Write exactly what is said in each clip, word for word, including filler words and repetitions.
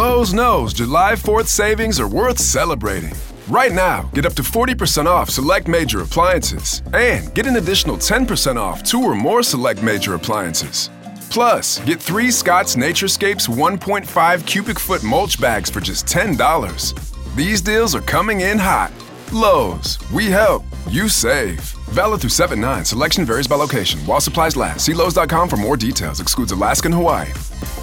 Lowe's knows July fourth savings are worth celebrating. Right now, get up to forty percent off select major appliances and get an additional ten percent off two or more select major appliances. Plus, get three Scott's Naturescapes one point five cubic foot mulch bags for just ten dollars. These deals are coming in hot. Lowe's, we help, you save. Valid through seven nine. Selection varies by location. While supplies last. See Lowe's dot com for more details. Excludes Alaska and Hawaii.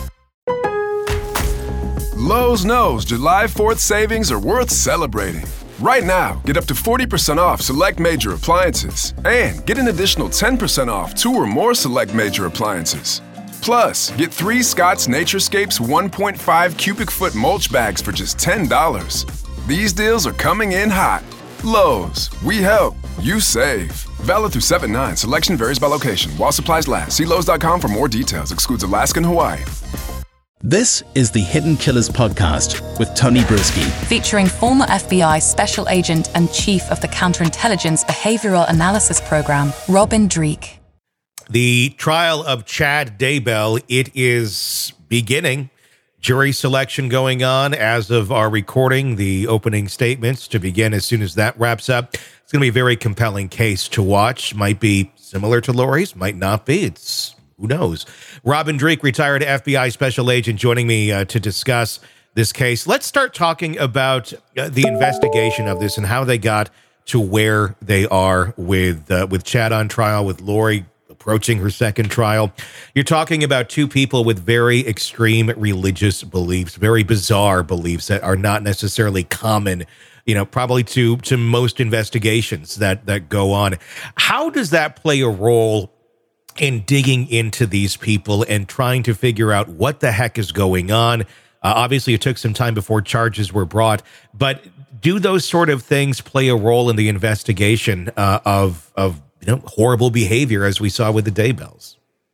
Lowe's knows July fourth savings are worth celebrating. Right now, get up to forty percent off select major appliances and get an additional ten percent off two or more select major appliances. Plus, get three Scott's Naturescapes one point five cubic foot mulch bags for just ten dollars. These deals are coming in hot. Lowe's, we help, you save. Valid through seven nine. Selection varies by location. While supplies last. See Lowe's dot com for more details. Excludes Alaska and Hawaii. This is the Hidden Killers podcast with Tony Brueski. Featuring former F B I Special Agent and Chief of the Counterintelligence Behavioral Analysis Program, Robin Dreeke. The trial of Chad Daybell, it is beginning. Jury selection going on as of our recording. The opening statements to begin as soon as that wraps up. It's going to be a very compelling case to watch. Might be similar to Lori's, might not be. It's who knows? Robin Dreeke, retired F B I special agent, joining me uh, to discuss this case. Let's start talking about uh, the investigation of this and how they got to where they are with uh, with Chad on trial, with Lori approaching her second trial. You're talking about two people with very extreme religious beliefs, very bizarre beliefs that are not necessarily common, you know, probably to to most investigations that that go on. How does that play a role in digging into these people and trying to figure out what the heck is going on? Uh, obviously, it took some time before charges were brought, but do those sort of things play a role in the investigation uh, of of you know horrible behavior, as we saw with the Daybells?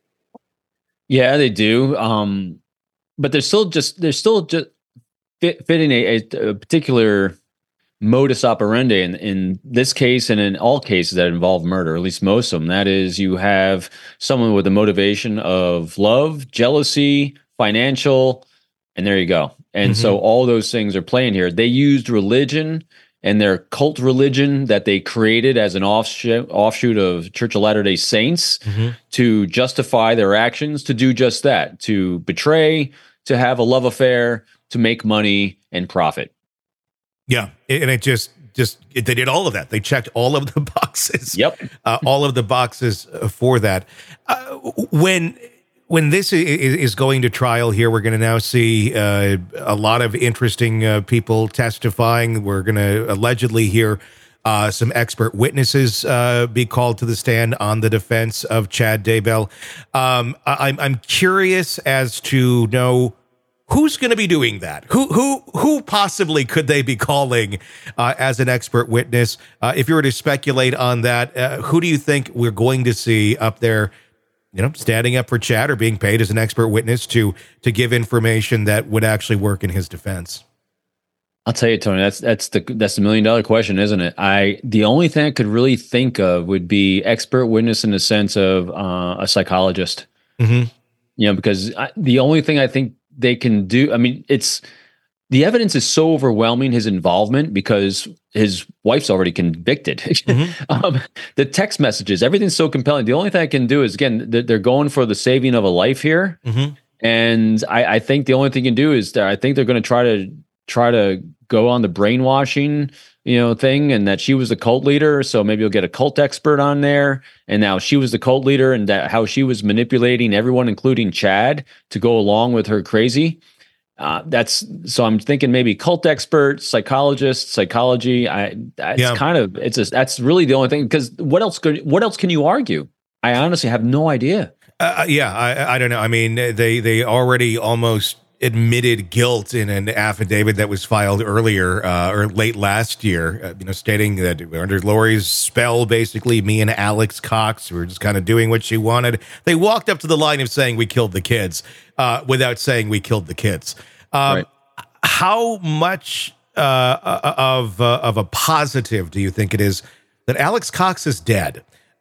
Yeah, they do. Um, but they're still just they're still just fit, fitting a, a, a particular modus operandi in, in this case and in all cases that involve murder, at least most of them. That is, you have someone with a motivation of love, jealousy, financial, and there you go. And mm-hmm. so all those things are playing here. They used religion and their cult religion that they created as an offshoot, offshoot of Church of Latter-day Saints mm-hmm. to justify their actions, to do just that, to betray, to have a love affair, to make money and profit. Yeah, and it just, just it, they did all of that. They checked all of the boxes. Yep, uh, all of the boxes for that. Uh, when when this is, is going to trial here, we're going to now see uh, a lot of interesting uh, people testifying. We're going to allegedly hear uh, some expert witnesses uh, be called to the stand on the defense of Chad Daybell. Um, I, I'm I'm curious as to know. Who's going to be doing that? Who who who possibly could they be calling uh, as an expert witness? Uh, if you were to speculate on that, uh, who do you think we're going to see up there, you know, standing up for Chad or being paid as an expert witness to to give information that would actually work in his defense? I'll tell you, Tony, that's that's the that's the million dollar question, isn't it? I the only thing I could really think of would be expert witness in the sense of uh, a psychologist. Mm-hmm. You know, because I, the only thing I think they can do, I mean, it's the evidence is so overwhelming, his involvement, because his wife's already convicted. Mm-hmm. um, the text messages, everything's so compelling. The only thing I can do is, again, they're going for the saving of a life here. Mm-hmm. And I, I think the only thing you can do is that I think they're going to try to try to go on the brainwashing, you know, thing, and that she was the cult leader. So maybe you'll get a cult expert on there. And now she was the cult leader, and that how she was manipulating everyone, including Chad, to go along with her crazy. Uh, that's so I'm thinking maybe cult expert, psychologist, psychology. I it's yeah. kind of it's a, that's really the only thing, because what else could what else can you argue? I honestly have no idea. Uh, yeah, I, I don't know. I mean, they they already almost admitted guilt in an affidavit that was filed earlier uh, or late last year, uh, you know, stating that under Lori's spell, basically, me and Alex Cox were just kind of doing what she wanted. They walked up to the line of saying we killed the kids uh, without saying we killed the kids. Um, right. How much uh, of uh, of a positive do you think it is that Alex Cox is dead?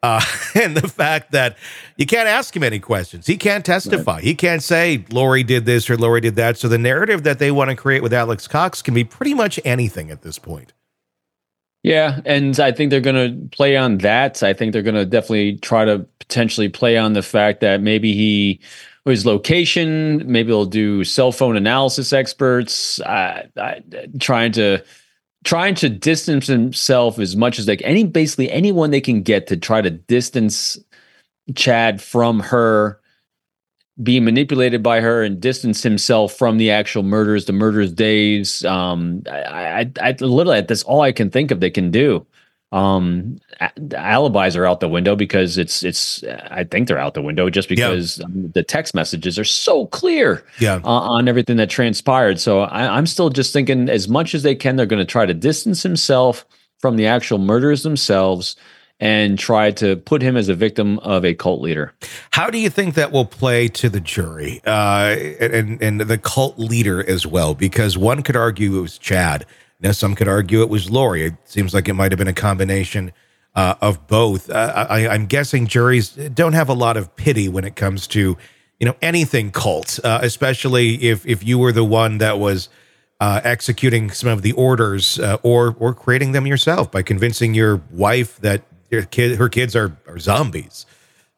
Uh, and the fact that you can't ask him any questions. He can't testify. Right. He can't say, Lori did this or Lori did that. So the narrative that they want to create with Alex Cox can be pretty much anything at this point. Yeah, and I think they're going to play on that. I think they're going to definitely try to potentially play on the fact that maybe he, his location, maybe they'll do cell phone analysis experts, uh, uh, trying to trying to distance himself as much as they can. Any basically anyone they can get to try to distance Chad from her, being manipulated by her, and distance himself from the actual murders, the murders days. Um, I, I, I literally, that's all I can think of they can do. Um, alibis are out the window because it's, it's, I think they're out the window just because yeah. um, the text messages are so clear yeah. uh, on everything that transpired. So I, I'm still just thinking as much as they can, they're going to try to distance himself from the actual murders themselves and try to put him as a victim of a cult leader. How do you think that will play to the jury uh, and, and the cult leader as well? Because one could argue it was Chad. Now, some could argue it was Lori. It seems like it might have been a combination uh, of both. Uh, I, I'm guessing juries don't have a lot of pity when it comes to, you know, anything cult, uh, especially if if you were the one that was uh, executing some of the orders uh, or or creating them yourself by convincing your wife that your kid, her kids are, are zombies.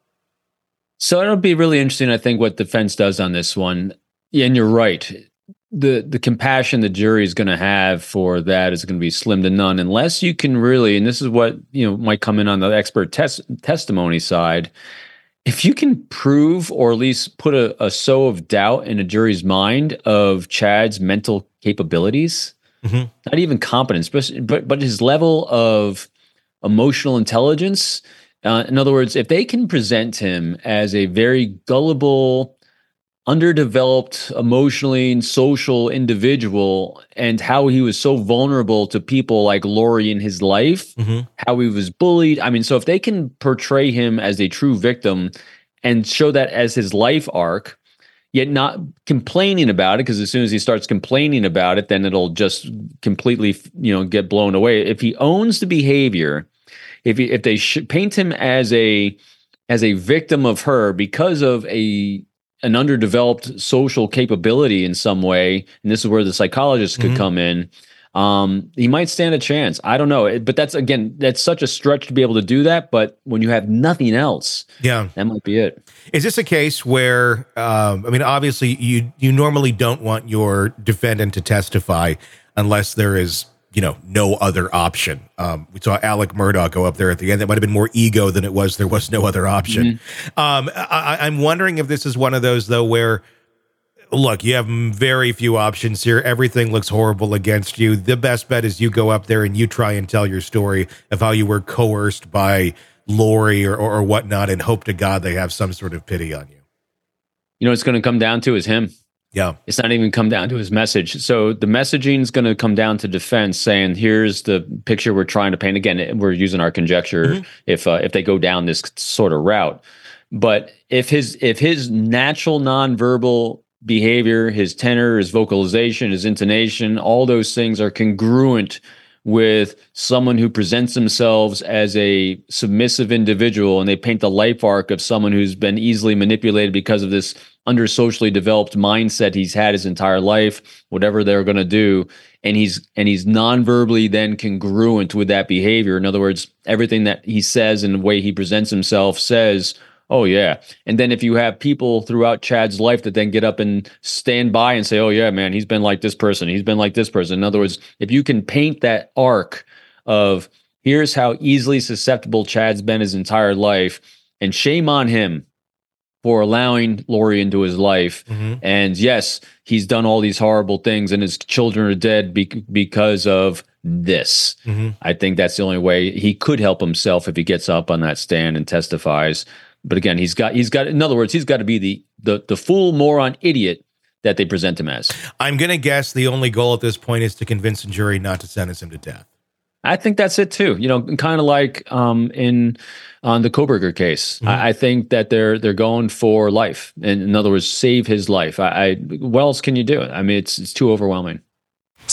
So it'll be really interesting, I think, what defense does on this one. Yeah, and you're right. The the compassion the jury is going to have for that is going to be slim to none, unless you can really, and this is what, you know, might come in on the expert tes- testimony side. If you can prove or at least put a, a sow of doubt in a jury's mind of Chad's mental capabilities, mm-hmm. not even competence, but, but but his level of emotional intelligence. Uh, in other words, if they can present him as a very gullible, underdeveloped, emotionally and social individual, and how he was so vulnerable to people like Lori in his life, mm-hmm. how he was bullied. I mean, so if they can portray him as a true victim and show that as his life arc, yet not complaining about it, because as soon as he starts complaining about it, then it'll just completely, you know, get blown away. If he owns the behavior, if he, if they sh- paint him as a as a victim of her because of a an underdeveloped social capability in some way, and this is where the psychologist could mm-hmm. come in, um, he might stand a chance. I don't know. But that's, again, that's such a stretch to be able to do that. But when you have nothing else, yeah, that might be it. Is this a case where, um, I mean, obviously you, you normally don't want your defendant to testify unless there is, you know, no other option. Um, we saw Alec Murdaugh go up there at the end. That might have been more ego than it was there was no other option. Mm-hmm. Um, I, I'm wondering if this is one of those, though, where, look, you have very few options here. Everything looks horrible against you. The best bet is you go up there and you try and tell your story of how you were coerced by Lori or, or, or whatnot, and hope to God they have some sort of pity on you. You know, what it's going to come down to is him. Yeah. It's not even come down to his message. So the messaging is going to come down to defense saying, here's the picture we're trying to paint. Again, we're using our conjecture mm-hmm. if uh, if they go down this sort of route. But if his if his natural nonverbal behavior, his tenor, his vocalization, his intonation, all those things are congruent with someone who presents themselves as a submissive individual, and they paint the life arc of someone who's been easily manipulated because of this under socially developed mindset he's had his entire life, whatever they're going to do, and he's and he's non-verbally then congruent with that behavior. In other words, everything that he says and the way he presents himself says, oh, yeah. And then if you have people throughout Chad's life that then get up and stand by and say, oh, yeah, man, he's been like this person. He's been like this person. In other words, if you can paint that arc of here's how easily susceptible Chad's been his entire life, and shame on him for allowing Lori into his life. Mm-hmm. And yes, he's done all these horrible things and his children are dead be- because of this. Mm-hmm. I think that's the only way he could help himself if he gets up on that stand and testifies. But again, he's got, he's got, in other words, he's got to be the, the, the fool, moron, idiot that they present him as. I'm going to guess the only goal at this point is to convince the jury not to sentence him to death. I think that's it too. You know, kind of like um, in on the Kohberger case. Mm-hmm. I, I think that they're they're going for life. And in other words, save his life. I, I what else can you do? I mean, it's it's too overwhelming.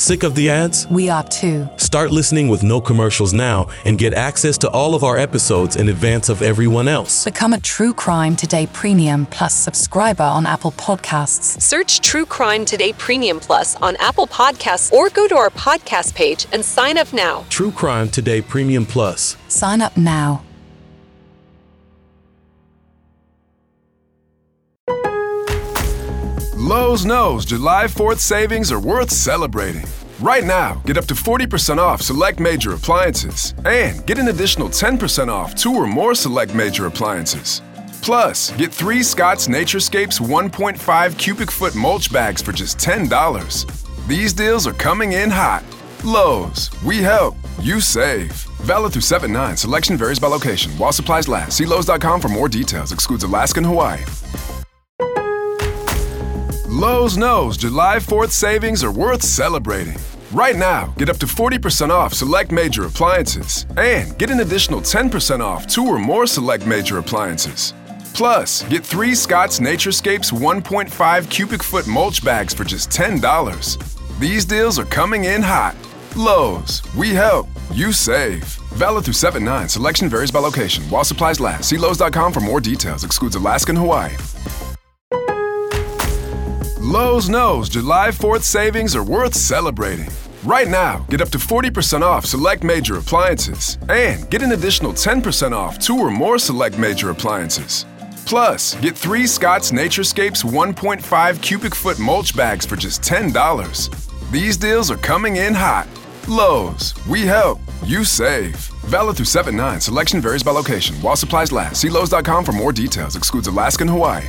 Sick of the ads? We are too. Start listening with no commercials now and get access to all of our episodes in advance of everyone else. Become a True Crime Today Premium Plus subscriber on Apple Podcasts. Search True Crime Today Premium Plus on Apple Podcasts or go to our podcast page and sign up now. True Crime Today Premium Plus. Sign up now. Lowe's knows July fourth savings are worth celebrating. Right now, get up to forty percent off select major appliances and get an additional ten percent off two or more select major appliances. Plus, get three Scott's Naturescapes one point five cubic foot mulch bags for just ten dollars. These deals are coming in hot. Lowe's, we help, you save. Valid through seven nine. Selection varies by location. While supplies last. See Lowe's dot com for more details. Excludes Alaska and Hawaii. Lowe's knows July fourth savings are worth celebrating. Right now, get up to forty percent off select major appliances and get an additional ten percent off two or more select major appliances. Plus, get three Scott's Naturescapes one point five cubic foot mulch bags for just ten dollars. These deals are coming in hot. Lowe's, we help, you save. Valid through seven nine. Selection varies by location. While supplies last. See Lowe's dot com for more details. Excludes Alaska and Hawaii. Lowe's knows July fourth savings are worth celebrating. Right now, get up to forty percent off select major appliances and get an additional ten percent off two or more select major appliances. Plus, get three Scott's Naturescapes one point five cubic foot mulch bags for just ten dollars. These deals are coming in hot. Lowe's, we help, you save. Valid through seven nine. Selection varies by location. While supplies last. See Lowe's dot com for more details. Excludes Alaska and Hawaii.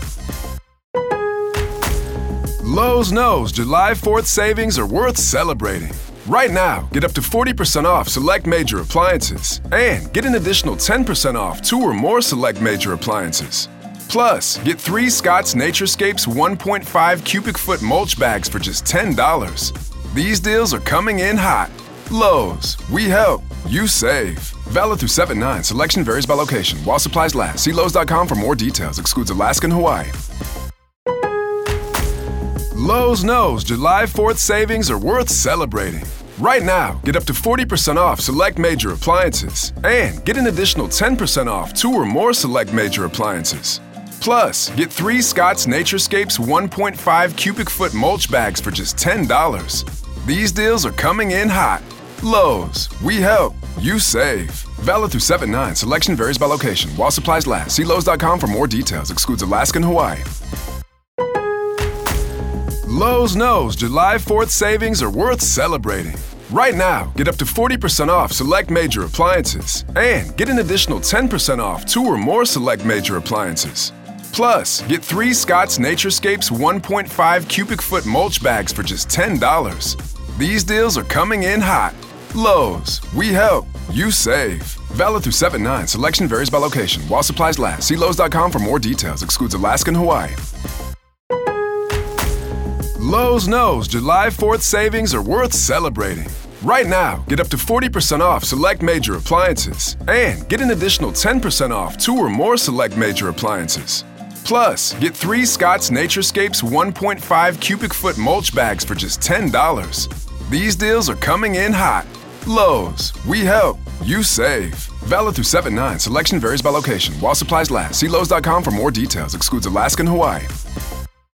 Lowe's knows July fourth savings are worth celebrating. Right now, get up to forty percent off select major appliances and get an additional ten percent off two or more select major appliances. Plus, get three Scott's Naturescapes one point five cubic foot mulch bags for just ten dollars. These deals are coming in hot. Lowe's, we help, you save. Valid through seven nine. Selection varies by location. While supplies last. See Lowe's dot com for more details. Excludes Alaska and Hawaii. Lowe's knows July fourth savings are worth celebrating. Right now, get up to forty percent off select major appliances and get an additional ten percent off two or more select major appliances. Plus, get three Scott's Naturescapes one point five cubic foot mulch bags for just ten dollars. These deals are coming in hot. Lowe's, we help, you save. Valid through seven nine. Selection varies by location. While supplies last. See Lowe's dot com for more details. Excludes Alaska and Hawaii. Lowe's knows July fourth savings are worth celebrating. Right now, get up to forty percent off select major appliances and get an additional ten percent off two or more select major appliances. Plus, get three Scott's Naturescapes one point five cubic foot mulch bags for just ten dollars. These deals are coming in hot. Lowe's, we help, you save. Valid through seven nine. Selection varies by location. While supplies last. See Lowe's dot com for more details. Excludes Alaska and Hawaii. Lowe's knows July fourth savings are worth celebrating. Right now, get up to forty percent off select major appliances and get an additional ten percent off two or more select major appliances. Plus, get three Scott's Naturescapes one point five cubic foot mulch bags for just ten dollars. These deals are coming in hot. Lowe's, we help, you save. Valid through seven nine. Selection varies by location. While supplies last. See Lowe's dot com for more details. Excludes Alaska and Hawaii.